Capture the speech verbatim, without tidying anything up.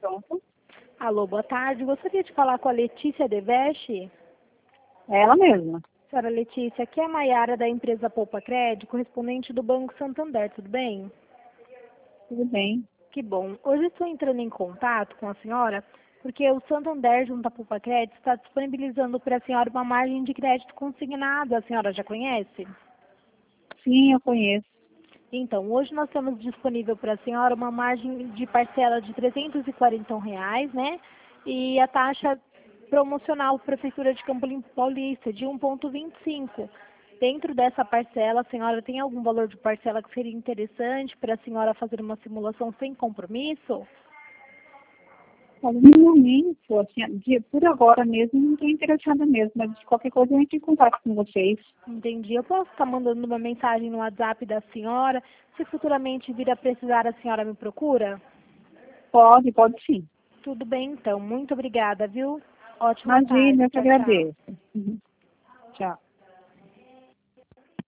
pronto. Alô, boa tarde. Gostaria de falar com a Letícia Deveste. É ela mesma. Senhora Letícia, aqui é a Maiara da empresa Poupa Crédito, correspondente do Banco Santander, tudo bem? Tudo bem. Que bom. Hoje estou entrando em contato com a senhora porque o Santander, junto à Poupa Crédito, está disponibilizando para a senhora uma margem de crédito consignado. A senhora já conhece? Sim, eu conheço. Então, hoje nós temos disponível para a senhora uma margem de parcela de trezentos e quarenta reais, né? E a taxa promocional Prefeitura de Campo Limpo Paulista de um vírgula vinte e cinco. Dentro dessa parcela, a senhora tem algum valor de parcela que seria interessante para a senhora fazer uma simulação sem compromisso? Mas, no momento, assim, de, por agora mesmo, não estou interessada mesmo, mas de qualquer coisa eu entro em contato com vocês. Entendi. Eu posso estar mandando uma mensagem no WhatsApp da senhora. Se futuramente vir a precisar, a senhora me procura? Pode, pode sim. Tudo bem, então. Muito obrigada, viu? Ótima Imagina, tarde. eu que Tchau, tchau. agradeço. Uhum. Tchau.